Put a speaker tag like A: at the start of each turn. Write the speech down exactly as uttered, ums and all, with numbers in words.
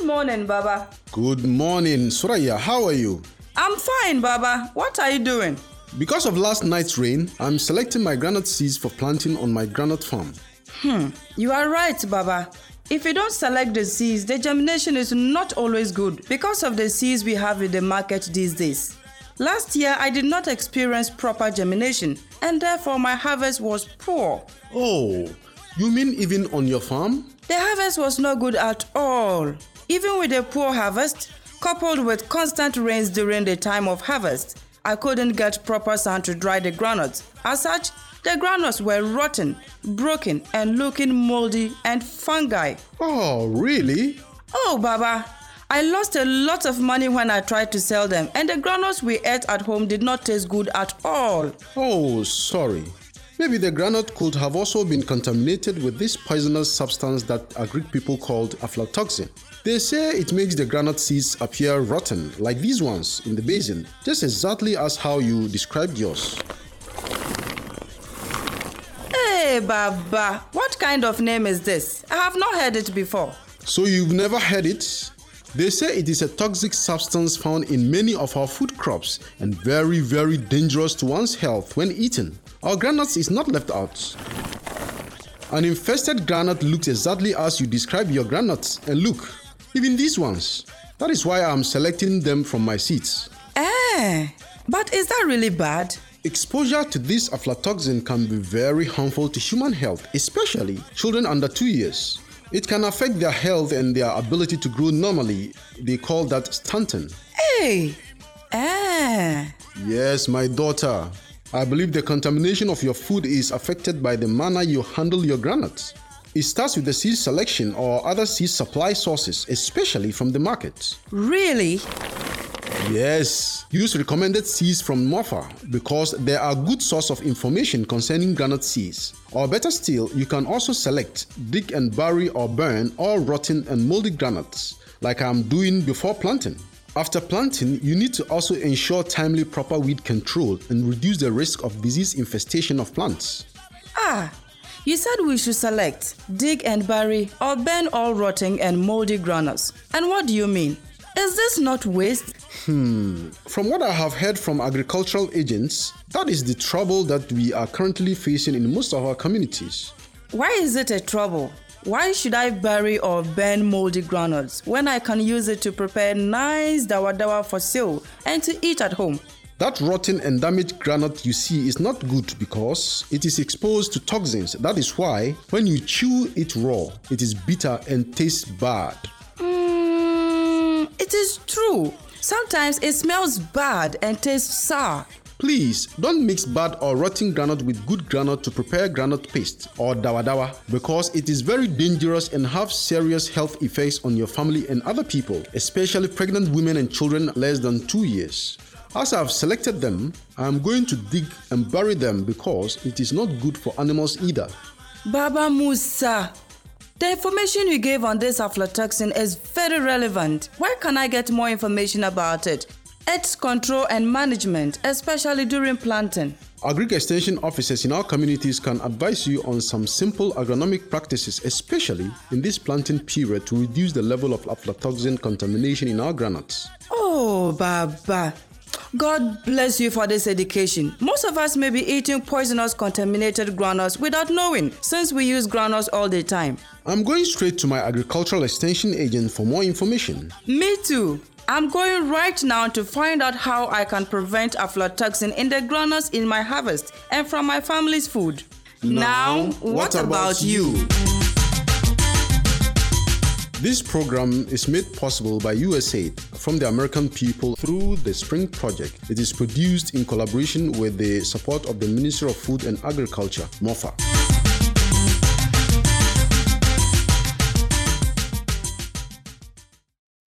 A: morning, Baba.
B: Good morning, Suraya. How are you?
A: I'm fine, Baba. What are you doing?
B: Because of last night's rain, I'm selecting my groundnut seeds for planting on my groundnut farm.
A: Hmm, you are right, Baba. If you don't select the seeds, the germination is not always good because of the seeds we have in the market these days. Last year, I did not experience proper germination, and therefore my harvest was poor.
B: Oh, you mean even on your farm?
A: The harvest was not good at all. Even with a poor harvest, coupled with constant rains during the time of harvest, I couldn't get proper sun to dry the groundnuts. As such, the groundnuts were rotten, broken, and looking moldy and fungi.
B: Oh, really?
A: Oh, Baba, I lost a lot of money when I tried to sell them, and the groundnuts we ate at home did not taste good at all.
B: Oh, sorry. Maybe the groundnut could have also been contaminated with this poisonous substance that Agric people called aflatoxin. They say it makes the groundnut seeds appear rotten, like these ones in the basin, just exactly as how you described yours.
A: Hey, Baba, what kind of name is this? I have not heard it before.
B: So you've never heard it? They say it is a toxic substance found in many of our food crops and very, very dangerous to one's health when eaten. Our groundnuts is not left out. An infested groundnut looks exactly as you describe your groundnuts, and look, even these ones. That is why I am selecting them from my seeds.
A: Eh, but is that really bad?
B: Exposure to this aflatoxin can be very harmful to human health, especially children under two years. It can affect their health and their ability to grow normally. They call that stunting.
A: Hey, eh.
B: Yes, my daughter. I believe the contamination of your food is affected by the manner you handle your groundnuts. It starts with the seed selection or other seed supply sources, especially from the market.
A: Really?
B: Yes, use recommended seeds from Mofa because they are a good source of information concerning groundnut seeds. Or better still, you can also select, dig and bury or burn all rotten and moldy groundnuts, like I'm doing before planting. After planting, you need to also ensure timely proper weed control and reduce the risk of disease infestation of plants.
A: Ah, you said we should select, dig and bury or burn all rotten and moldy groundnuts. And what do you mean? Is this not waste?
B: Hmm. From what I have heard from agricultural agents, that is the trouble that we are currently facing in most of our communities.
A: Why is it a trouble? Why should I bury or burn moldy groundnuts when I can use it to prepare nice dawa dawa for sale and to eat at home?
B: That rotten and damaged groundnut you see is not good because it is exposed to toxins. That is why when you chew it raw, it is bitter and tastes bad.
A: Mm, it is true. Sometimes it smells bad and tastes sour.
B: Please don't mix bad or rotten groundnut with good groundnut to prepare groundnut paste or dawa dawa because it is very dangerous and have serious health effects on your family and other people, especially pregnant women and children less than two years. As I have selected them, I am going to dig and bury them because it is not good for animals either.
A: Baba Musa, the information you gave on this aflatoxin is very relevant. Where can I get more information about it? Its control and management, especially during planting.
B: Agric Extension officers in our communities can advise you on some simple agronomic practices, especially in this planting period, to reduce the level of aflatoxin contamination in our groundnuts.
A: Oh, Baba. God bless you for this education. Most of us may be eating poisonous contaminated groundnuts without knowing, since we use groundnuts all the time.
B: I'm going straight to my agricultural extension agent for more information.
A: Me too. I'm going right now to find out how I can prevent aflatoxin in the groundnuts in my harvest and from my family's food. Now, now what, what about, about you?
B: This program is made possible by U S A I D from the American people through the Spring Project. It is produced in collaboration with the support of the Ministry of Food and Agriculture, Mofa.